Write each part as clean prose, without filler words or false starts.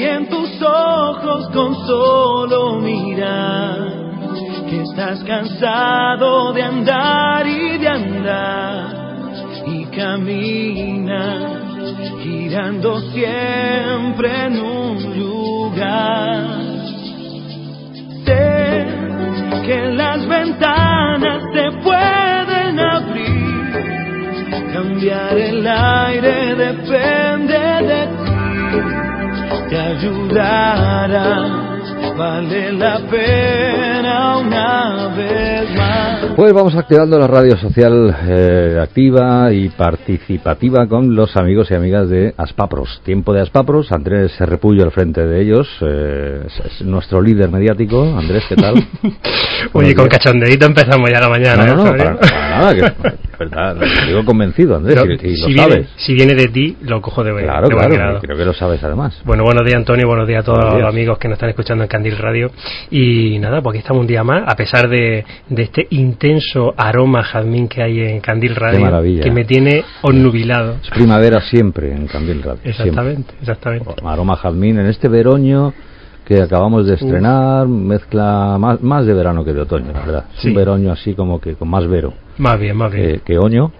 y en tus ojos con solo mirar que estás cansado de andar y de andar y caminas girando siempre en un lugar. Sé que las ventanas se pueden abrir, cambiar el aire depende de ti, te ayudará. Vale la pena una vez más. Pues vamos activando la radio social activa y participativa con los amigos y amigas de Aspapros. Tiempo de Aspapros, Andrés Repullo al frente de ellos, es nuestro líder mediático. Andrés, ¿qué tal? Oye, con cachondeíto empezamos ya la mañana. No, para nada, que verdad, lo digo convencido, Andrés, y lo sabes. Si viene de ti, lo cojo de Claro, creo que lo sabes además. Bueno, buenos días, Antonio, buenos días a todos los amigos que nos están escuchando en Candil Radio. Y nada, pues aquí estamos un día más, a pesar de este intenso aroma jazmín que hay en Candil Radio, que me tiene onnubilado. Es primavera siempre en Candil Radio. Exactamente. Aroma jazmín en este veroño que acabamos de estrenar, mezcla más de verano que de otoño, la verdad. Sí. Un veroño así como que con más vero. Más bien. Que oño,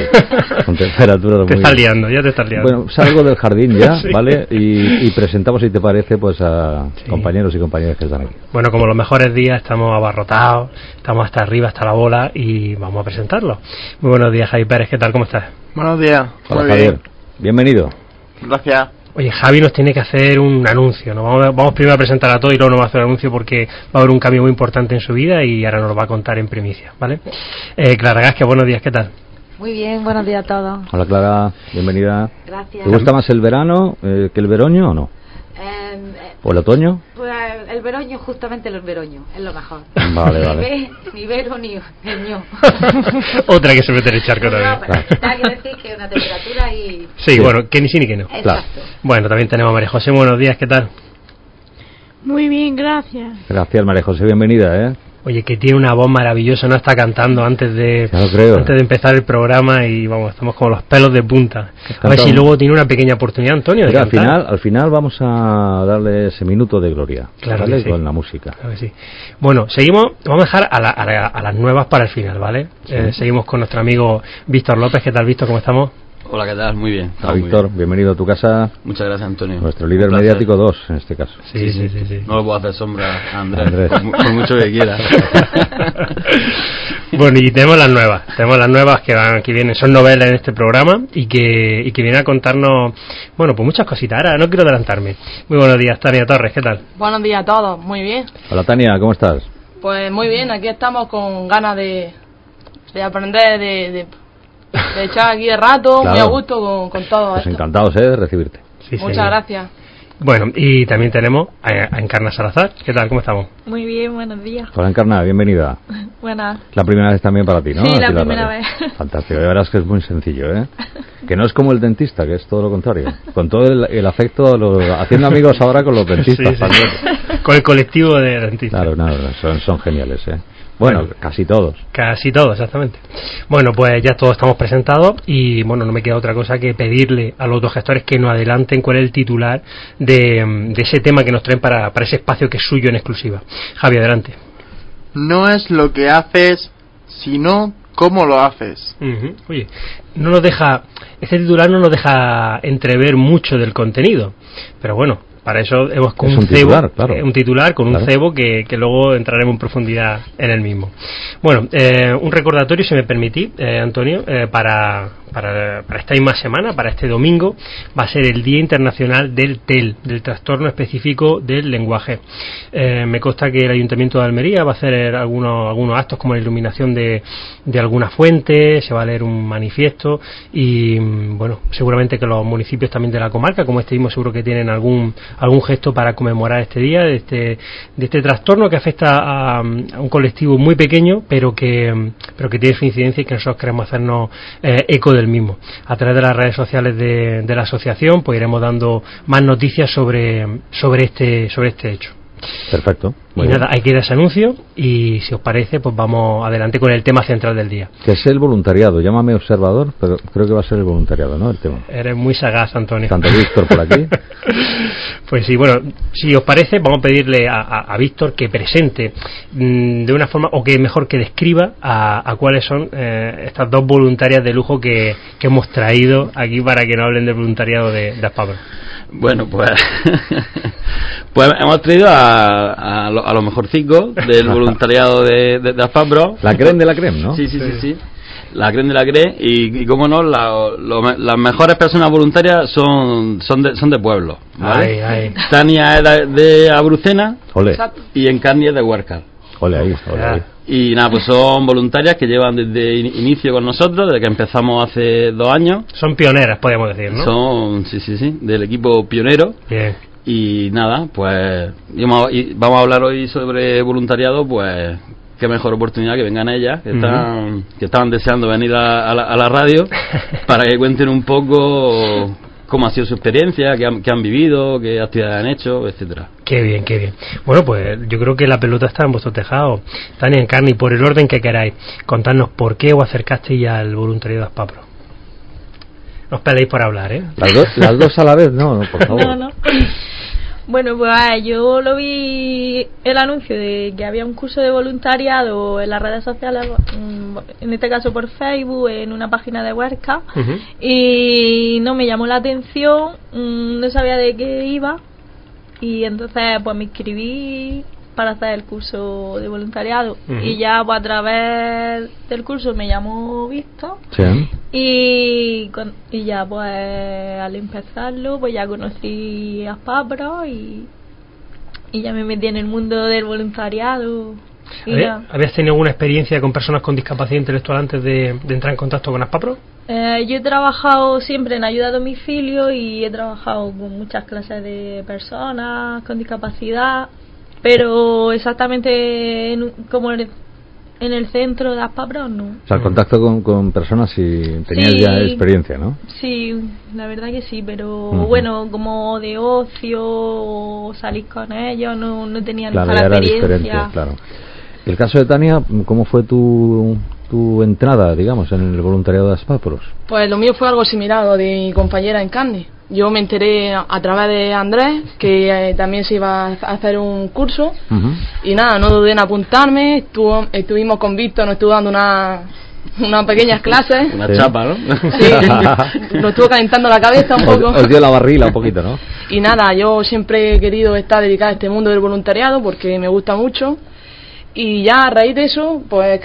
y con temperaturas muy... Te estás liando. Bueno, salgo del jardín ya, sí. ¿Vale? Y presentamos, si te parece, pues a compañeros y compañeras que están aquí. Bueno, como los mejores días, estamos abarrotados, estamos hasta arriba, hasta la bola, y vamos a presentarlo. Muy buenos días, Javi Pérez, ¿qué tal? ¿Cómo estás? Buenos días. Hola, Javier. Bienvenido. Gracias. Oye, Javi nos tiene que hacer un anuncio, ¿no? Vamos primero a presentar a todo y luego nos va a hacer un anuncio porque va a haber un cambio muy importante en su vida y ahora nos lo va a contar en primicia, ¿vale? Clara Gasque, buenos días, ¿qué tal? Muy bien, buenos días a todos. Hola, Clara, bienvenida. Gracias. ¿Te gusta más el verano que el veroño o no? ¿O el otoño? Pues el veroño, justamente el veroño, es lo mejor. Vale. Ni vero ni ño. Otra que se mete en el charco también. Hay que decir que una temperatura y... Sí, bueno, que ni sí ni que no. Exacto. Claro. Bueno, también tenemos a María José, buenos días, ¿qué tal? Muy bien, gracias. Gracias, María José, bienvenida, Oye, que tiene una voz maravillosa, no está cantando antes de empezar el programa y vamos, estamos como los pelos de punta. A ver si luego tiene una pequeña oportunidad, Antonio, de cantar. Al final vamos a darle ese minuto de gloria, claro, ¿vale? Sí. Con la música. Claro que sí. Bueno, seguimos, vamos a dejar a las nuevas para el final, ¿vale? Sí. Seguimos con nuestro amigo Víctor López. ¿Qué tal, Víctor? ¿Cómo estamos? Hola, ¿qué tal? Muy bien. Hola, Víctor, bienvenido a tu casa. Muchas gracias, Antonio. Nuestro líder mediático 2, en este caso. Sí. No le puedo hacer sombra a Andrés. Por mucho que quiera. Bueno, y tenemos las nuevas que vienen, son novelas en este programa y que vienen a contarnos, bueno, pues muchas cositas. Ahora no quiero adelantarme. Muy buenos días, Tania Torres, ¿qué tal? Buenos días a todos, muy bien. Hola, Tania, ¿cómo estás? Pues muy bien, aquí estamos con ganas de aprender, de echar aquí el rato, claro. Muy a gusto con todo pues esto. Encantados de recibirte. Sí, muchas gracias. Bueno, y también tenemos a Encarna Salazar. ¿Qué tal? ¿Cómo estamos? Muy bien, buenos días. Hola, Encarna, bienvenida. Buenas. La primera vez también para ti, ¿no? Sí, la primera vez. Fantástico, ya verás que es muy sencillo, Que no es como el dentista, que es todo lo contrario. Con todo el afecto, haciendo amigos ahora con los dentistas. Sí. Con el colectivo de dentistas. Claro, son geniales, Bueno, casi todos. Casi todos, exactamente. Bueno, pues ya todos estamos presentados y bueno, no me queda otra cosa que pedirle a los dos gestores que nos adelanten cuál es el titular de ese tema que nos traen para ese espacio que es suyo en exclusiva. Javi, adelante. No es lo que haces, sino cómo lo haces. Oye, este titular no nos deja entrever mucho del contenido, pero bueno, para eso hemos con un titular, claro. Un titular con un cebo que luego entraremos en profundidad en el mismo. Bueno, un recordatorio, si me permitís, Antonio, para esta misma semana, para este domingo, va a ser el Día Internacional del TEL, del Trastorno Específico del Lenguaje. Me consta que el Ayuntamiento de Almería va a hacer algunos actos como la iluminación de alguna fuente, se va a leer un manifiesto y, bueno, seguramente que los municipios también de la comarca, como este mismo, seguro que tienen algún gesto para conmemorar este día, de este trastorno que afecta a un colectivo muy pequeño, pero que tiene su incidencia y que nosotros queremos hacernos eco del mismo. A través de las redes sociales de la asociación pues iremos dando más noticias sobre este hecho. Perfecto. Y nada, hay que ir a ese anuncio y si os parece pues vamos adelante con el tema central del día. Que es el voluntariado. Llámame observador, pero creo que va a ser el voluntariado, ¿no? El tema. Eres muy sagaz, Antonio. Tanto Víctor por aquí. Pues sí, bueno, si os parece, vamos a pedirle a Víctor que presente de una forma, o que mejor que describa a cuáles son estas dos voluntarias de lujo que hemos traído aquí para que nos hablen del voluntariado de Aspapros. Bueno, pues pues hemos traído a los mejorcicos del voluntariado de Aspapros. La creme de la creme, ¿no? Sí. La creme de la creme y cómo no, las mejores personas voluntarias son de pueblo, ¿vale? Ay. Tania es de Abrucena. Ole. Y Encarni es de Huércal. Ole ahí. Y nada, pues son voluntarias que llevan desde inicio con nosotros, desde que empezamos hace 2 años. Son pioneras, podríamos decir, ¿no? Son, sí, del equipo pionero. Bien. Y nada, pues vamos a hablar hoy sobre voluntariado, pues qué mejor oportunidad que vengan ellas, que estaban deseando venir a la radio para que cuenten un poco cómo ha sido su experiencia, qué han vivido, qué actividades han hecho, etcétera. Qué bien. Bueno, pues yo creo que la pelota está en vuestro tejado. Tania, Encarni, por el orden que queráis, contadnos por qué os acercasteis al voluntariado de Aspapros. No os peleéis por hablar, ¿eh? Las dos a la vez, no, por favor. No. Bueno, pues yo lo vi el anuncio de que había un curso de voluntariado en las redes sociales, en este caso por Facebook, en una página de Huesca, y no me llamó la atención, no sabía de qué iba, y entonces pues me inscribí para hacer el curso de voluntariado, y ya pues a través del curso me llamó Víctor, sí. y ya pues al empezarlo pues ya conocí a Aspapros y ya me metí en el mundo del voluntariado. ¿Habías tenido alguna experiencia con personas con discapacidad intelectual antes de entrar en contacto con Aspapros? Yo he trabajado siempre en ayuda a domicilio y he trabajado con muchas clases de personas con discapacidad, pero exactamente como en el centro de Aspapros no. O sea, el contacto con personas y tenías ya experiencia, ¿no? Sí, la verdad que sí, pero bueno, como de ocio o salir con ellos, no tenía ninguna experiencia. Diferente, claro. El caso de Tania, ¿cómo fue tu entrada, digamos, en el voluntariado de Aspapros? Pues lo mío fue algo similar a lo de mi compañera Encarni. Yo me enteré a través de Andrés que también se iba a hacer un curso y nada, no dudé en apuntarme. Estuvimos con Víctor, nos estuvo dando unas pequeñas clases. Una chapa, ¿no? Sí, nos estuvo calentando la cabeza un poco. Os dio la barrila un poquito, ¿no? Y nada, yo siempre he querido estar dedicada a este mundo del voluntariado porque me gusta mucho. Y ya a raíz de eso, pues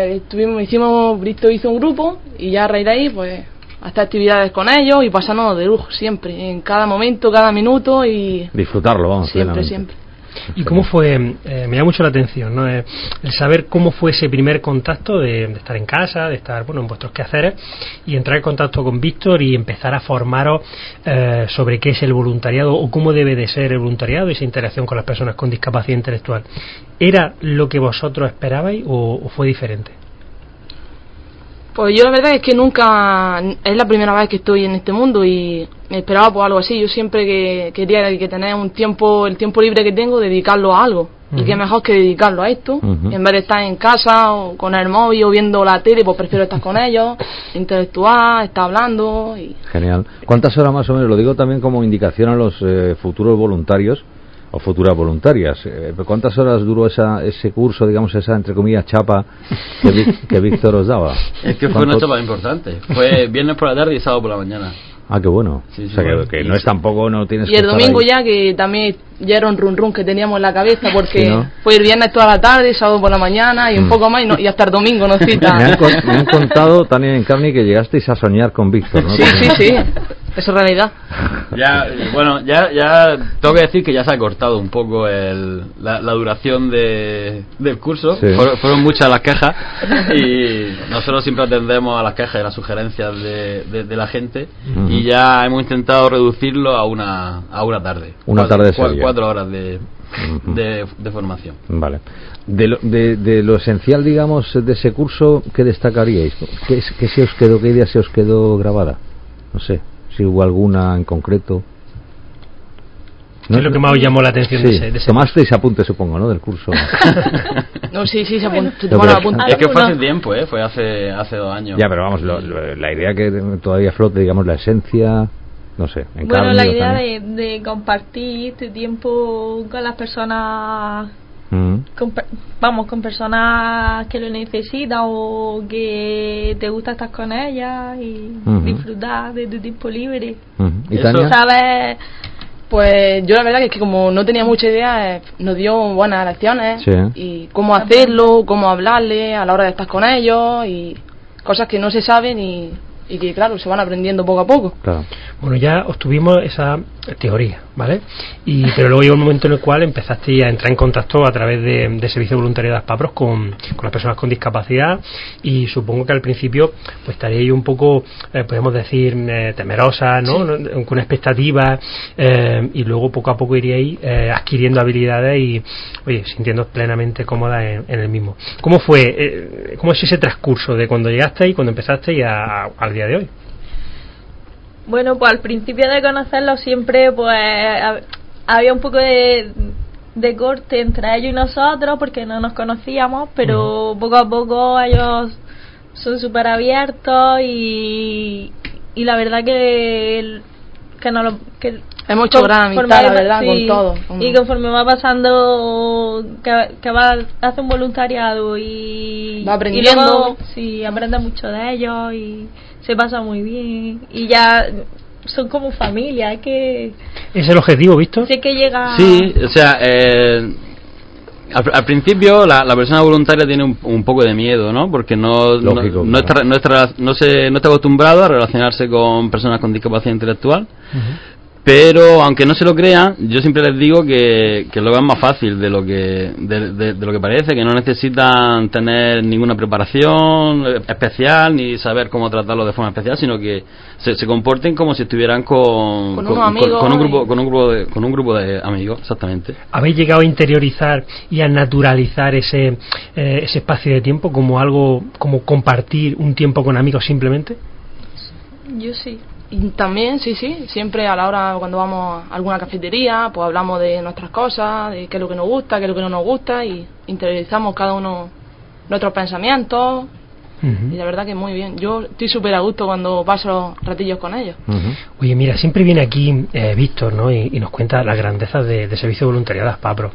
Brito hizo un grupo y ya a raíz de ahí, pues hacer actividades con ellos y pasarnos de lujo siempre, en cada momento, cada minuto y disfrutarlo, vamos, siempre. ¿Y cómo fue? Me llama mucho la atención, ¿no? El saber cómo fue ese primer contacto de estar en casa, de estar, bueno, en vuestros quehaceres y entrar en contacto con Víctor y empezar a formaros sobre qué es el voluntariado o cómo debe de ser el voluntariado y esa interacción con las personas con discapacidad intelectual. ¿Era lo que vosotros esperabais o fue diferente? Pues yo la verdad es que nunca, es la primera vez que estoy en este mundo y me esperaba por algo así. Yo siempre que quería que tener el tiempo libre que tengo, dedicarlo a algo. Y qué mejor que dedicarlo a esto. En vez de estar en casa o con el móvil o viendo la tele, pues prefiero estar con ellos, interactuar, estar hablando. Genial. ¿Cuántas horas más o menos? Lo digo también como indicación a los futuros voluntarios o futuras voluntarias. ¿Cuántas horas duró ese curso, digamos, esa, entre comillas, chapa que Víctor os daba? Es que fue una chapa importante. Fue viernes por la tarde y sábado por la mañana. Ah, qué bueno. Sí, o sea, que no es tampoco, no tienes y que el domingo ahí. Ya que también ya era un run que teníamos en la cabeza porque sí, ¿no? fue el viernes toda la tarde, sábado por la mañana y un poco más y hasta el domingo nos cita. Me han contado, Tania y Encarni, que llegasteis a soñar con Víctor, ¿no? Sí. Eso es realidad. Ya tengo que decir que ya se ha cortado un poco la duración del curso. Sí. Fueron muchas las quejas y nosotros siempre atendemos a las quejas y las sugerencias de la gente y ya hemos intentado reducirlo a una tarde. Una tarde seria. 4 horas de formación. Vale. De lo esencial, digamos, de ese curso, ¿qué destacaríais? ¿Qué se os quedó, qué idea se os quedó grabada? No sé, si hubo alguna en concreto. ¿Qué es lo que más os llamó la atención de ese? Tomasteis apuntes, supongo, ¿no? Del curso. No, sí, se apuntes. Es que fue hace tiempo, fue hace 2 años. Ya, pero vamos, la idea que todavía flote, digamos, la esencia. no sé, en Bueno, carne la o idea sangre. de compartir tu tiempo con las personas, con personas que lo necesitan o que te gusta estar con ellas y disfrutar de tu tiempo libre. ¿Y Tania? ¿Sabes? Pues yo la verdad que es que como no tenía mucha idea, nos dio buenas lecciones Sí. y cómo hacerlo, cómo hablarle a la hora de estar con ellos y cosas que no se saben y que claro, se van aprendiendo poco a poco. Claro. Bueno, ya obtuvimos esa teoría, ¿vale? Pero luego llegó un momento en el cual empezaste a entrar en contacto a través de Servicio Voluntario de Aspapros con las personas con discapacidad, y supongo que al principio pues estaríais un poco, podemos decir, temerosas, ¿no? Sí. Con expectativas, y luego poco a poco iríais adquiriendo habilidades y, oye, sintiendo plenamente cómoda en el mismo. ¿Cómo fue, cómo es ese transcurso de cuando llegasteis, cuando empezasteis al día de hoy? Bueno, pues al principio de conocerlos siempre pues había un poco de corte entre ellos y nosotros porque no nos conocíamos, pero poco a poco ellos son súper abiertos y la verdad que hemos hecho gran amistad, la verdad, sí, con todos. Y conforme va pasando que hace un voluntariado y va aprendiendo, y luego, sí, aprende mucho de ellos y se pasa muy bien y ya son como familia. Es que ¿es el objetivo, Víctor? Sí, que llega. Sí, o sea, al principio la persona voluntaria tiene un poco de miedo, ¿no? Porque Lógico, no está acostumbrado a relacionarse con personas con discapacidad intelectual. Pero aunque no se lo crean, yo siempre les digo que lo vean más fácil de lo que parece, que no necesitan tener ninguna preparación especial ni saber cómo tratarlo de forma especial, sino que se comporten como si estuvieran con un grupo de amigos, exactamente. ¿Habéis llegado a interiorizar y a naturalizar ese espacio de tiempo como algo, como compartir un tiempo con amigos simplemente? Yo sí. Y también, sí, siempre a la hora cuando vamos a alguna cafetería, pues hablamos de nuestras cosas, de qué es lo que nos gusta, qué es lo que no nos gusta y interiorizamos cada uno nuestros pensamientos. Y la verdad que muy bien. Yo estoy súper a gusto cuando paso ratillos con ellos. Oye, mira, siempre viene aquí Víctor, ¿no? Y nos cuenta las grandezas de Servicio Voluntariado de Aspapros.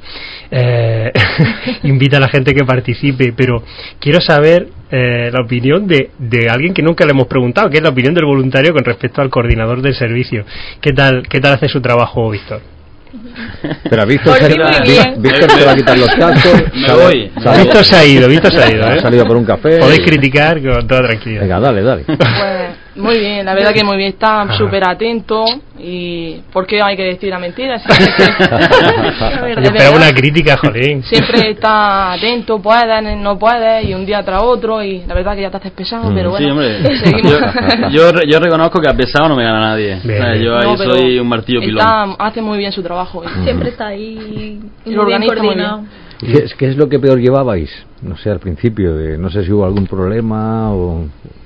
Invita a la gente que participe, pero quiero saber la opinión de alguien que nunca le hemos preguntado, que es la opinión del voluntario con respecto al coordinador del servicio. ¿Qué tal hace su trabajo, Víctor? Pero Víctor se va a quitar los cascos. Me voy. Víctor se ha ido, ha salido por un café. Podéis criticar con toda tranquilidad. Venga, dale. Pues muy bien, la verdad que muy bien, está súper atento y ¿por qué hay que decir la mentira? Yo esperaba una crítica, jolín. Siempre está atento, puede, no puede y un día tras otro y la verdad que ya te haces pesado, pero bueno, sí, hombre. seguimos. Yo reconozco que a pesado no me gana nadie. Bien, o sea, yo ahí soy un martillo pilón. Hace muy bien su trabajo. Siempre está ahí y lo organiza muy bien. ¿Qué es lo que peor llevabais? No sé, al principio, no sé si hubo algún problema o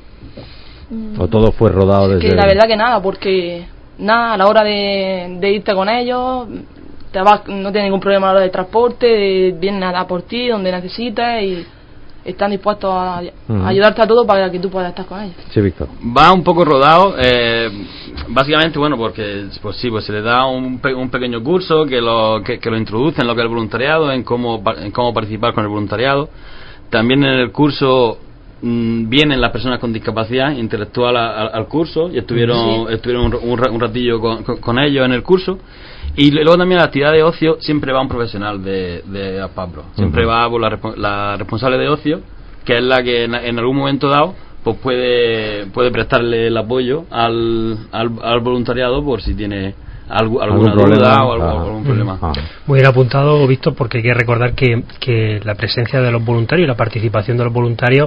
todo fue rodado desde... Que la verdad que nada, porque a la hora de irte con ellos, no tienes ningún problema a la hora del transporte, vienen a dar por ti donde necesites y están dispuestos a ayudarte a todo para que tú puedas estar con ellos. Sí, Víctor. Va un poco rodado, básicamente, bueno, porque pues se le da un pequeño curso que lo introduce en lo que es el voluntariado, en cómo participar con el voluntariado. También en el curso vienen las personas con discapacidad intelectual al curso y estuvieron un ratillo con ellos en el curso. Y luego también la actividad de ocio siempre va un profesional de Aspapros, siempre va por la responsable de ocio, que es la que en algún momento dado pues puede prestarle el apoyo al voluntariado por si tiene alguna duda o algún problema. Muy bien apuntado, Víctor, porque hay que recordar que la presencia de los voluntarios y la participación de los voluntarios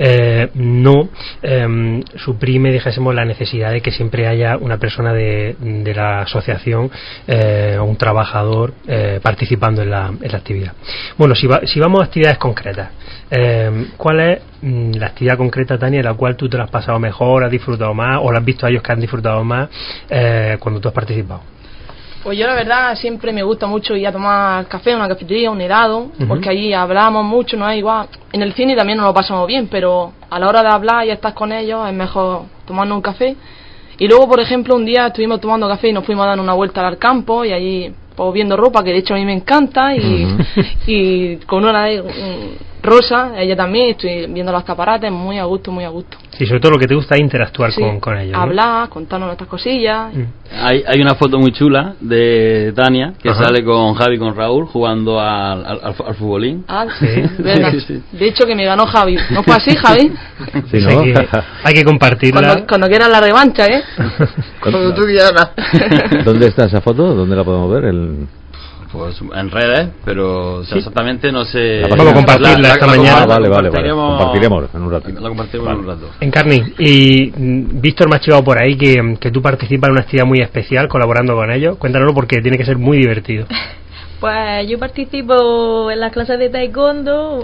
no suprime, dijésemos, la necesidad de que siempre haya una persona de la asociación o un trabajador participando en la actividad. Bueno, si vamos a actividades concretas, ¿cuál es la actividad concreta, Tania, en la cual tú te la has pasado mejor, has disfrutado más o la has visto a ellos que han disfrutado más cuando tú has participado? Pues yo la verdad siempre me gusta mucho ir a tomar café en una cafetería, un helado, porque allí hablamos mucho, no es igual. En el cine también nos lo pasamos bien, pero a la hora de hablar y estar con ellos es mejor tomarnos un café. Y luego, por ejemplo, un día estuvimos tomando café y nos fuimos a dar una vuelta al campo y allí pues, viendo ropa, que de hecho a mí me encanta, y con una Rosa, ella también, estoy viendo los escaparates, muy a gusto, muy a gusto. Sí, sobre todo lo que te gusta es interactuar Sí, con ellos, ¿no? hablar, contarnos nuestras cosillas. Hay una foto muy chula de Tania que Ajá. sale con Javi y con Raúl jugando al futbolín. Ah, Sí. verdad. Sí. De hecho que me ganó Javi. ¿No fue así, Javi? Sí, Pues ¿no? hay que compartirla. Cuando quieras la revancha, ¿eh? Cuando tú quieras. ¿Dónde está esa foto? ¿Dónde la podemos ver? Pues en redes, pero o sea, Sí. exactamente no sé. Vamos a compartirla esta mañana. Vale. compartiremos En un ratito. La compartiremos Vale. en un rato. Encarni, y Víctor me ha chivado por ahí que tú participas en una actividad muy especial colaborando con ellos. Cuéntanoslo porque tiene que ser muy divertido. Pues yo participo en las clases de taekwondo,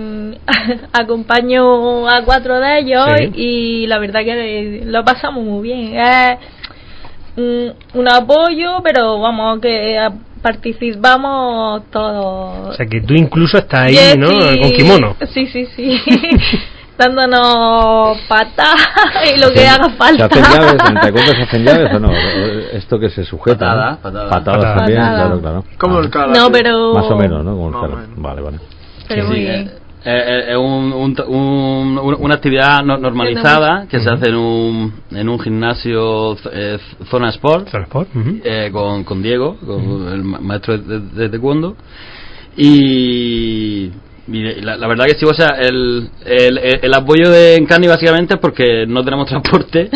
acompaño a 4 de ellos Sí. y la verdad que lo pasamos muy bien. Es un apoyo, pero vamos, que participamos todos. O sea que tú incluso estás ahí, Jessy- ¿no? Con kimono. Sí. Dándonos patas y lo que ¿Se- haga falta. ¿Se hacen llaves? ¿En taekwondo se hacen llaves o no? ¿Esto que se sujeta? ¿no? Patadas. Patadas también, Patadas. claro. Como el cara. No, pero... Más o menos, ¿no? Como el Más o cara. menos. Vale. Pero Sí, muy sí, bien. es una actividad normalizada que se hace en un gimnasio Zona Sport, Transport, ujú. con Diego, con el maestro de taekwondo, y la verdad que sí, o sea, el apoyo de Encarni básicamente es porque no tenemos transporte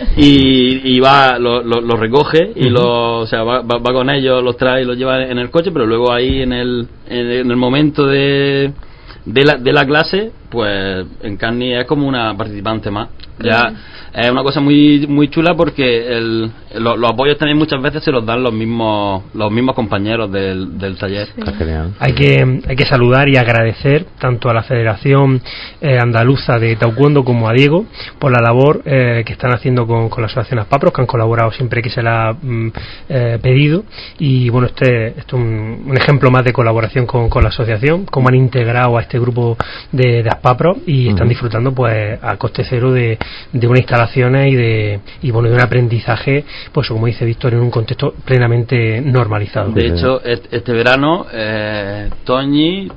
y va, lo recoge y o sea, va con ellos, los trae y los lleva en el coche, pero luego ahí en el momento de la clase, pues Encarni es como una participante más. Ya es una cosa muy muy chula porque los apoyos también muchas veces se los dan los mismos compañeros del taller. Está genial. Hay que saludar y agradecer tanto a la Federación Andaluza de Taekwondo como a Diego por la labor que están haciendo con la Asociación Aspapros, que han colaborado siempre que se la ha pedido. Y bueno, este es un ejemplo más de colaboración con la asociación, cómo han integrado a este grupo de Aspapros y están disfrutando pues a coste cero de unas instalaciones y bueno, de un aprendizaje, pues como dice Víctor, en un contexto plenamente normalizado. De hecho, este verano, Toñi,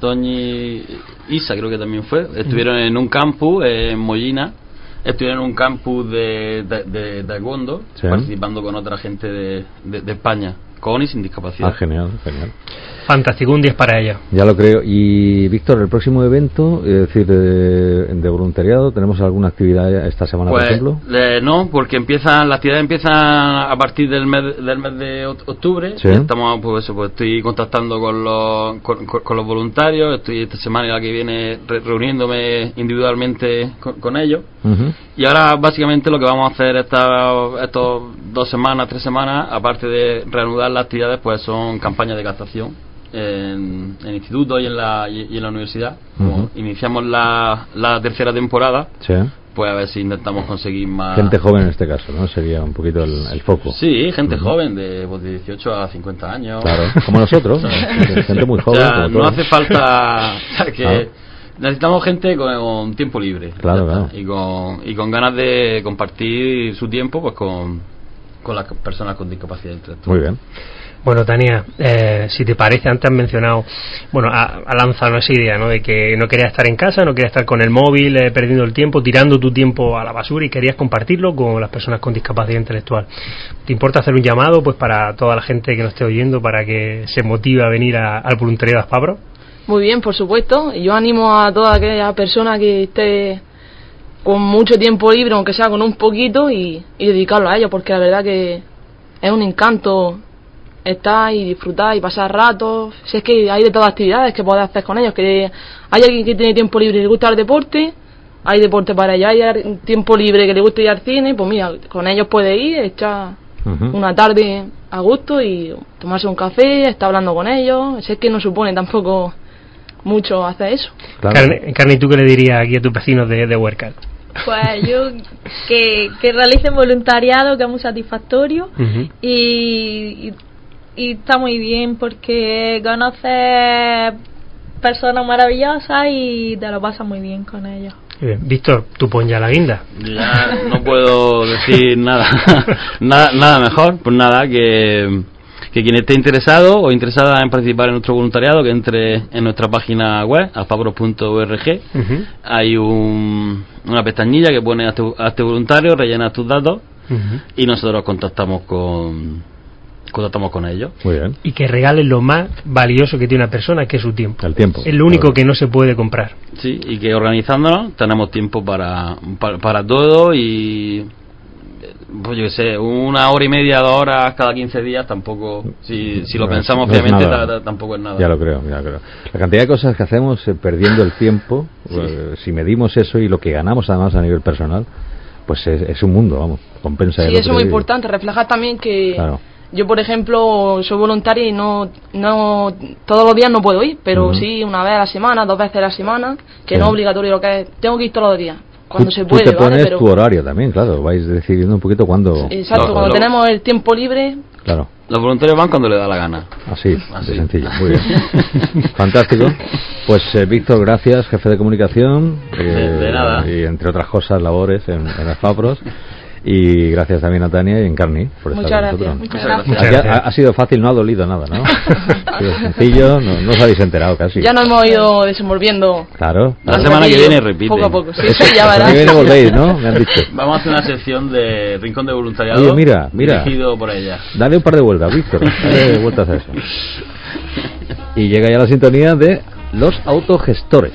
Isa creo que también fue, estuvieron en un campus en Mollina, estuvieron en un campus de taekwondo, Sí. participando con otra gente de España, con y sin discapacidad. Genial. Fantástico, un 10 para ella. Ya lo creo. Y Víctor, el próximo evento, es decir, de voluntariado, ¿tenemos alguna actividad esta semana, Pues, por ejemplo? no, porque las actividades empiezan a partir del mes de octubre. Sí. Estamos, pues estoy contactando con los voluntarios, estoy esta semana y la que viene reuniéndome individualmente con ellos. Ujú. Y ahora básicamente lo que vamos a hacer estos 2 semanas, 3 semanas, aparte de reanudar las actividades, pues son campañas de captación en instituto y en la universidad. Como iniciamos la tercera temporada, Sí. pues a ver si intentamos conseguir más Gente joven en este caso, ¿no? Sería un poquito el foco. Sí, gente joven de 18 a 50 años. Claro, como nosotros, gente muy O joven. sea, como no todos. hace falta o sea, que Claro. necesitamos gente con tiempo libre. Claro, Ya está. claro. Y con ganas de compartir su tiempo pues con las personas con discapacidad intelectual. Muy bien. Bueno, Tania, si te parece, antes has mencionado, bueno, ha lanzado esa idea, ¿no? De que no querías estar en casa, no querías estar con el móvil, perdiendo el tiempo, tirando tu tiempo a la basura y querías compartirlo con las personas con discapacidad intelectual. ¿Te importa hacer un llamado, pues, para toda la gente que nos esté oyendo, para que se motive a venir al voluntariado de Aspapros? Muy bien, por supuesto. Yo animo a toda aquella persona que esté con mucho tiempo libre, aunque sea con un poquito, y dedicarlo a ello, porque la verdad que es un encanto estar y disfrutar y pasar ratos. Si es que hay de todas actividades que podés hacer con ellos, que hay alguien que tiene tiempo libre y le gusta el deporte, hay deporte para ellos, hay tiempo libre que le gusta ir al cine, pues mira, con ellos puede ir, echar una tarde a gusto y tomarse un café, estar hablando con ellos. Si es que no supone tampoco mucho hacer eso. Claro. Carni, ¿tú qué le dirías aquí a tus vecinos de Huércal? Pues yo que realicen voluntariado, que es muy satisfactorio. Y está muy bien porque conoces personas maravillosas y te lo pasas muy bien con ellos. Bien. Víctor, tú pon ya la guinda. Ya no puedo decir nada nada mejor. Pues nada, que quien esté interesado o interesada en participar en nuestro voluntariado, que entre en nuestra página web, aspapros.org. Hay una pestañilla que pone hazte voluntario, rellenas tus datos y nosotros contactamos con ellos. Muy bien. Y que regalen lo más valioso que tiene una persona, que es su tiempo. El tiempo. Es lo único que no se puede comprar. Sí, y que organizándonos tenemos tiempo para todo y pues yo qué sé, 1 hora y media, 2 horas cada 15 días tampoco, si lo pensamos fríamente, tampoco es nada. Ya lo creo. La cantidad de cosas que hacemos perdiendo el tiempo, si medimos eso y lo que ganamos además a nivel personal, pues es un mundo, vamos, compensa. Sí, eso es muy importante, reflejar también que... Claro. Yo, por ejemplo, soy voluntaria y no todos los días no puedo ir, pero sí 1 vez a la semana, 2 veces a la semana, que no es obligatorio lo que es. Tengo que ir todos los días, cuando se puede. Tú te pones ¿vale? tu horario también, claro, vais decidiendo un poquito cuándo. Exacto, cuando tenemos el tiempo libre. Claro. Los voluntarios van cuando le da la gana. Así. De sencillo, muy bien. Fantástico. Pues Víctor, gracias, jefe de comunicación. De nada. Y entre otras cosas, labores en Aspapros. Y gracias también a Tania y Encarni por estar con nosotros. Muchas gracias. Ha sido fácil, no ha dolido nada, ¿no? Ha sido sencillo, no os habéis enterado casi. Ya nos hemos ido desenvolviendo. Claro. La semana que viene repite. Poco a poco. Sí, ya verás. La semana que viene volvéis, ¿no? Me han dicho. Vamos a hacer una sección de Rincón de Voluntariado. Oye, mira. Dirigido por ella. Dale un par de vueltas, Víctor. Dale vueltas a eso. Y llega ya la sintonía de los autogestores.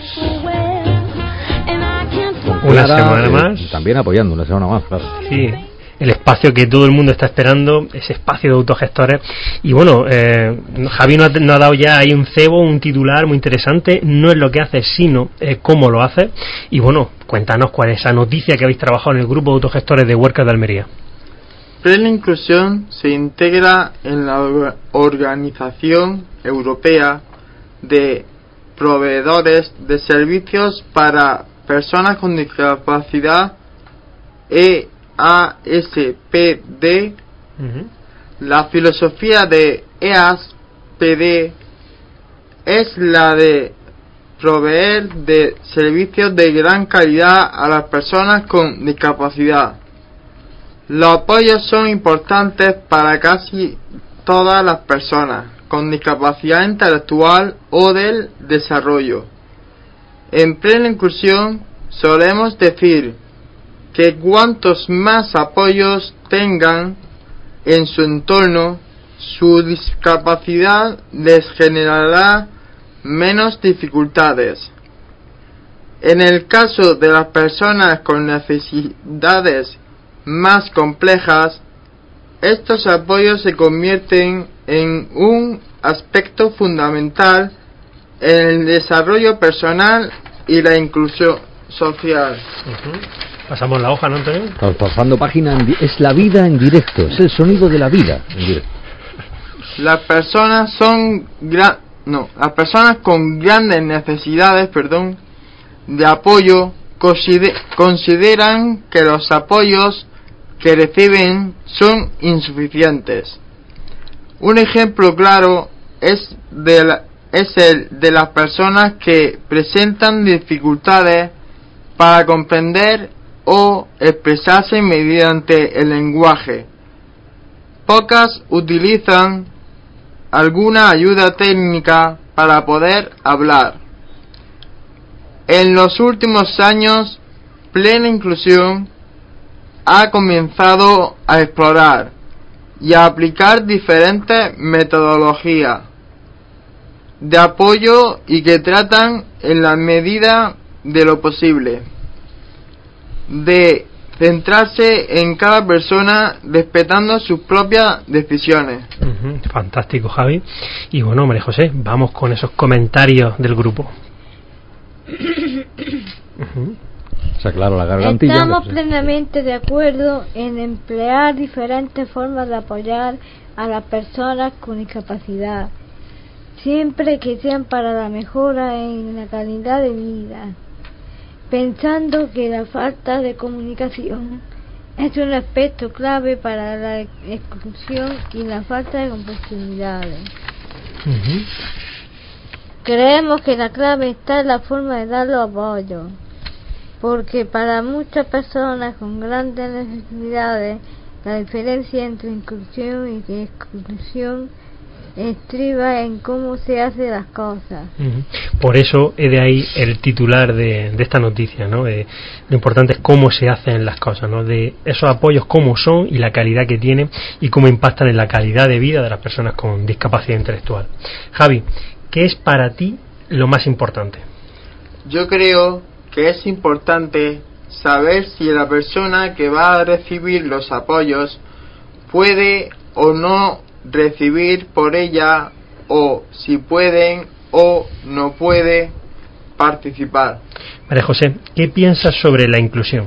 Una semana más. También apoyando, una semana más, claro. Sí, el espacio que todo el mundo está esperando, ese espacio de autogestores. Y bueno, Javi nos ha dado ya ahí un cebo, un titular muy interesante. No es lo que hace, sino cómo lo hace. Y bueno, cuéntanos cuál es esa noticia que habéis trabajado en el grupo de autogestores de Huercas de Almería. Plena Inclusión se integra en la Organización Europea de Proveedores de Servicios para Personas con Discapacidad, EASPD. La filosofía de EASPD es la de proveer de servicios de gran calidad a las personas con discapacidad. Los apoyos son importantes para casi todas las personas con discapacidad intelectual o del desarrollo. En Plena Inclusión solemos decir que cuantos más apoyos tengan en su entorno, su discapacidad les generará menos dificultades. En el caso de las personas con necesidades más complejas, estos apoyos se convierten en un aspecto fundamental en el desarrollo personal y la inclusión social. Pasamos la hoja, ¿no, Antonio? Estamos pasando página. Es la vida en directo, es el sonido de la vida en directo. Las personas con grandes necesidades, de apoyo consideran que los apoyos que reciben son insuficientes. Un ejemplo claro es el de las personas que presentan dificultades para comprender o expresarse mediante el lenguaje. Pocas utilizan alguna ayuda técnica para poder hablar. En los últimos años, Plena Inclusión ha comenzado a explorar y a aplicar diferentes metodologías de apoyo y que tratan, en la medida de lo posible, de centrarse en cada persona respetando sus propias decisiones. Fantástico, Javi. Y bueno, María José, vamos con esos comentarios del grupo. O sea, claro, la gargantilla. Estamos plenamente de acuerdo en emplear diferentes formas de apoyar a las personas con discapacidad, siempre que sean para la mejora en la calidad de vida, pensando que la falta de comunicación es un aspecto clave para la exclusión y la falta de oportunidades. Creemos que la clave está en la forma de dar los apoyos, porque para muchas personas con grandes necesidades la diferencia entre inclusión y exclusión estriba en cómo se hacen las cosas. Por eso es de ahí el titular de esta noticia, ¿no? Lo importante es cómo se hacen las cosas, ¿no? De esos apoyos, cómo son y la calidad que tienen y cómo impactan en la calidad de vida de las personas con discapacidad intelectual. Javi, ¿qué es para ti lo más importante? Yo creo que es importante saber si la persona que va a recibir los apoyos puede o no recibir por ella, o si pueden o no puede participar. María José, ¿qué piensas sobre la inclusión?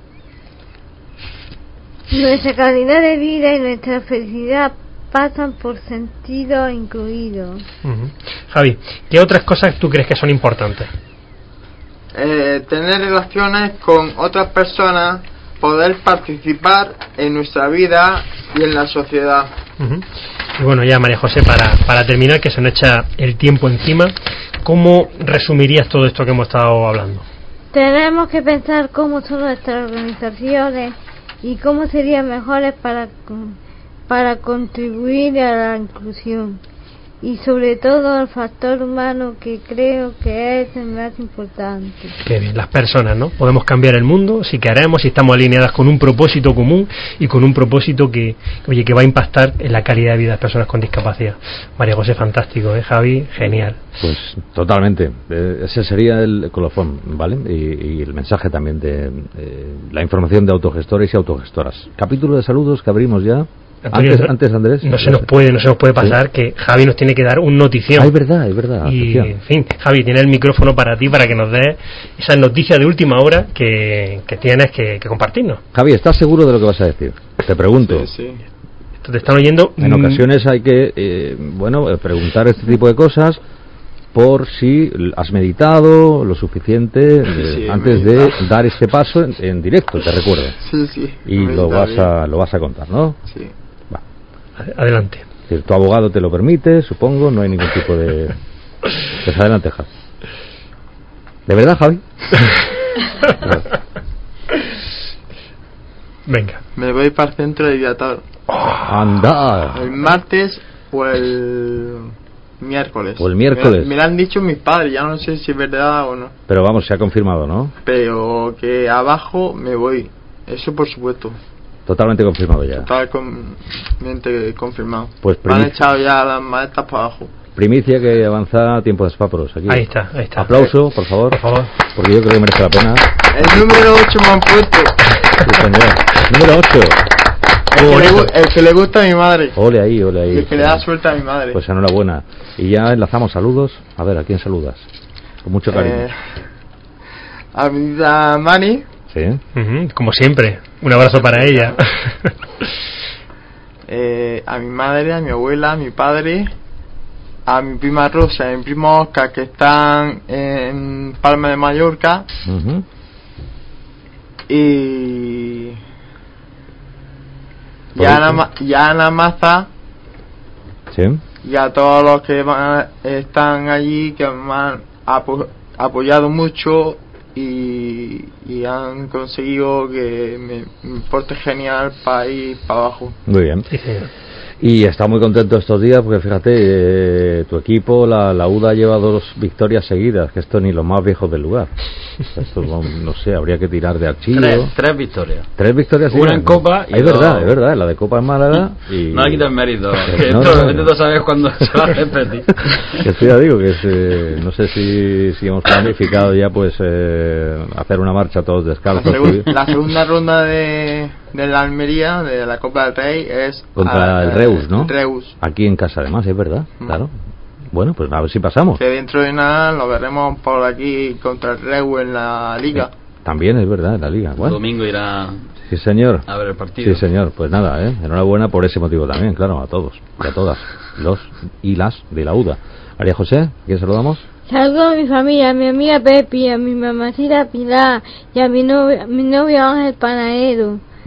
Nuestra calidad de vida y nuestra felicidad pasan por sentido incluido. Javi, ¿qué otras cosas tú crees que son importantes? Tener relaciones con otras personas, poder participar en nuestra vida y en la sociedad. Y bueno, ya María José, para terminar, que se nos echa el tiempo encima, ¿cómo resumirías todo esto que hemos estado hablando? Tenemos que pensar cómo son nuestras organizaciones y cómo serían mejores para contribuir a la inclusión, y sobre todo el factor humano, que creo que es el más importante. Qué bien, las personas, ¿no? Podemos cambiar el mundo si queremos, si estamos alineadas con un propósito común y con un propósito que va a impactar en la calidad de vida de las personas con discapacidad. María José, fantástico, Javi, genial. Pues totalmente, ese sería el colofón, ¿vale? Y el mensaje también de la información de autogestores y autogestoras. Capítulo de saludos que abrimos ya. Antonio, antes Andrés, no se nos puede pasar, ¿sí? Que Javi nos tiene que dar un notición. Es verdad. Y en fin, Javi, tiene el micrófono para ti, para que nos des esas noticias de última hora que tienes que compartirnos. Javi, ¿estás seguro de lo que vas a decir? Te pregunto. Sí. Esto te están oyendo. En ocasiones hay que preguntar este tipo de cosas por si has meditado lo suficiente antes de dar este paso en directo, te recuerdo. Sí. Y lo vas a contar, ¿no? Sí. Va. Adelante. Tu abogado te lo permite, supongo, no hay ningún tipo de... Pues adelante, Javi. ¿De verdad, Javi? Venga. Me voy para el centro de Viator. ¡Anda! El martes o el miércoles. O el miércoles. Me lo han dicho mis padres, ya no sé si es verdad o no. Pero vamos, se ha confirmado, ¿no? Pero que abajo me voy. Eso por supuesto. Totalmente confirmado ya. Totalmente confirmado. Pues me han echado ya las maletas para abajo. Primicia que avanza Tiempo de Spáporos aquí. Ahí está. Aplauso, por favor. Porque yo creo que merece la pena. El número 8 me han puesto. Sí, señor. Número 8. El que le gusta a mi madre. Ole ahí. Y el que le da suerte a mi madre. Pues enhorabuena. Y ya enlazamos saludos. A ver, ¿a quién saludas? Con mucho cariño. A mi Mani. Sí. Como siempre. Un abrazo para ella. A mi madre, a mi abuela, a mi padre, a mi prima Rosa y a mi primo Oscar, que están en Palma de Mallorca. Y a Ana Maza. Sí. Y a todos los que están allí, que me han apoyado mucho y han conseguido que me porte genial para ir para abajo. Muy bien. Sí, señor. Y está muy contento estos días porque fíjate, tu equipo, la UDA, lleva 2 victorias seguidas, que esto ni los más viejos del lugar. Esto no sé, habría que tirar de archivo. 3 victorias. 3 victorias Una en Copa y es verdad, la de Copa en Málaga. Y... No le quitas mérito. No sabes cuándo se va a repetir. Que sí, ya digo que no sé si hemos planificado ya pues hacer una marcha todos descalzos. La segunda ronda de la Almería, de la Copa del Rey, es contra el Reus, ¿no? Reus. Aquí en casa además, es verdad, claro. Bueno, pues a ver si pasamos. Que dentro de nada lo veremos por aquí contra el Reus en la Liga. También es verdad, en la Liga. Bueno. El domingo irá Sí, señor. A ver el partido. Sí, señor. Pues nada, enhorabuena por ese motivo también, claro, a todos y a todas los y las de la UDA. María José, ¿a quién saludamos? Saludo a mi familia, a mi amiga Pepi, a mi mamacita Pilar y a mi novio Ángel Panadero.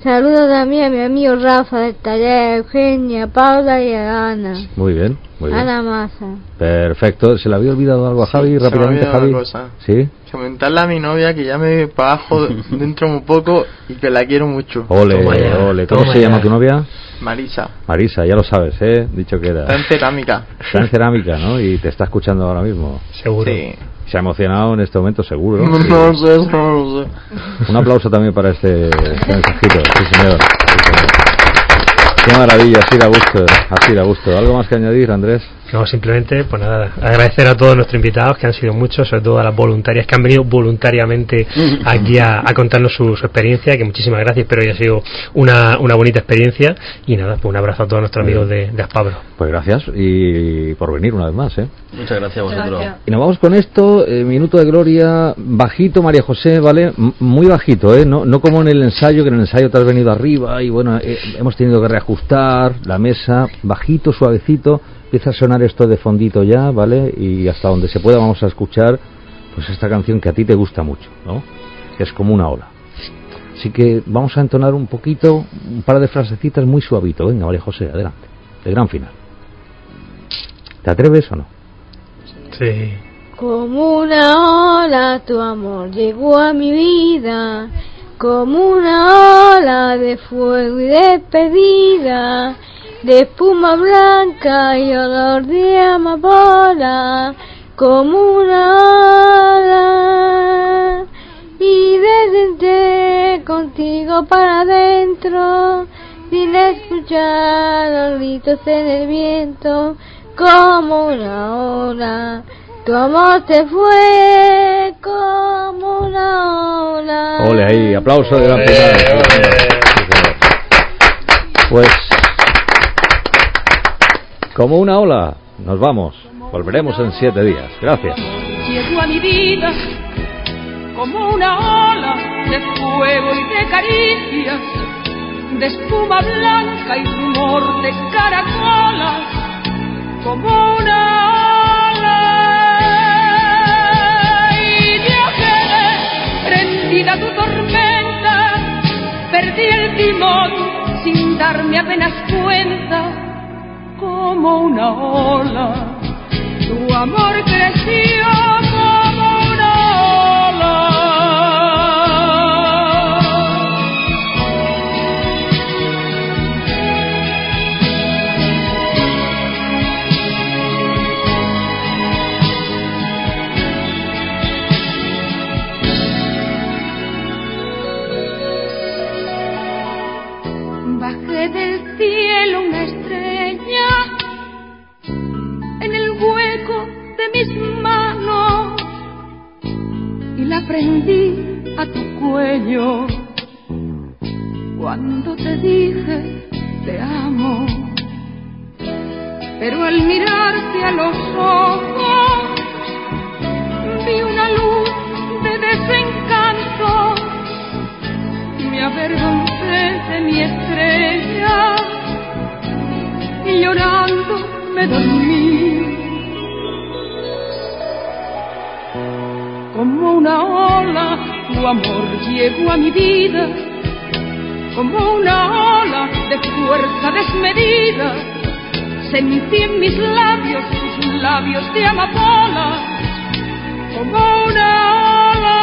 Saludo también a mi amigo Rafa del taller, Eugenia, Paula y a Ana. Muy bien, muy bien. Ana Maza. Perfecto. ¿Se le había olvidado algo a Javi Sí, rápidamente, se me Javi? olvidó una cosa. ¿Sí? Comentarle a mi novia que ya me bajo dentro un poco y que la quiero mucho. Ole, Toma ya, ole. ¿Cómo toma se ya. llama tu novia? Marisa, Marisa, ya lo sabes, ¿eh? Dicho que era. está en cerámica. Está en cerámica, ¿no? Y te está escuchando ahora mismo. Seguro. Sí. Se ha emocionado en este momento, seguro. No, Sí. no sé, no lo sé. Un aplauso también para este mensajito. Sí, señor. Sí, señor. Qué maravilla, así da gusto, así da gusto. ¿Algo más que añadir, Andrés? No, simplemente, pues nada, agradecer a todos nuestros invitados, que han sido muchos, sobre todo a las voluntarias que han venido voluntariamente aquí a contarnos su experiencia, que muchísimas gracias, espero que haya sido una bonita experiencia. Y nada, pues un abrazo a todos nuestros amigos de Aspapro. Pues gracias y por venir una vez más, ¿eh? Muchas gracias a vosotros. Gracias. Y nos vamos con esto, minuto de gloria, bajito, María José, ¿vale? Muy bajito, ¿eh? No como en el ensayo, que en el ensayo te has venido arriba y bueno, hemos tenido que reajustar la mesa, bajito, suavecito, empieza a sonar esto de fondito ya, ¿vale? Y hasta donde se pueda vamos a escuchar, pues esta canción que a ti te gusta mucho, ¿no? Que es como una ola. Así que vamos a entonar un poquito, un par de frasecitas muy suavito. Venga, María José, adelante. El gran final. ¿Te atreves o no? Sí. Como una ola tu amor llegó a mi vida, como una ola de fuego y despedida, de espuma blanca y olor de amapola, como una ola, y desde contigo para adentro, sin escuchar los gritos en el viento, como una ola. Tu amor se fue como una ola. Ole, ahí, aplauso de gran final. Pues, como una ola, nos vamos. Volveremos en 7 días. Gracias. Llegó a mi vida como una ola de fuego y de caricias, de espuma blanca y rumor de caracolas, como una ola, y yo quedé prendida a tu tormenta, perdí el timón sin darme apenas cuenta, como una ola. Tu amor creció como una ola. Bajé del cielo una estrella en el hueco de mis manos y la prendí a tu cuello cuando te dije te amo, pero al mirarte a los ojos vi una luz de desencanto y me avergoncé de mi estrella y llorando me dormí. Como una ola, tu amor llegó a mi vida, como una ola de fuerza desmedida. Sentí en mis labios tus labios de amapola, como una ola.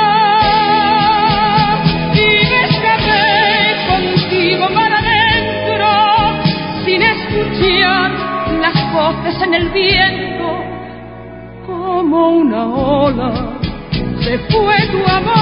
Y me escapé contigo para adentro, sin escuchar las voces en el viento, como una ola. Se fue tu amor.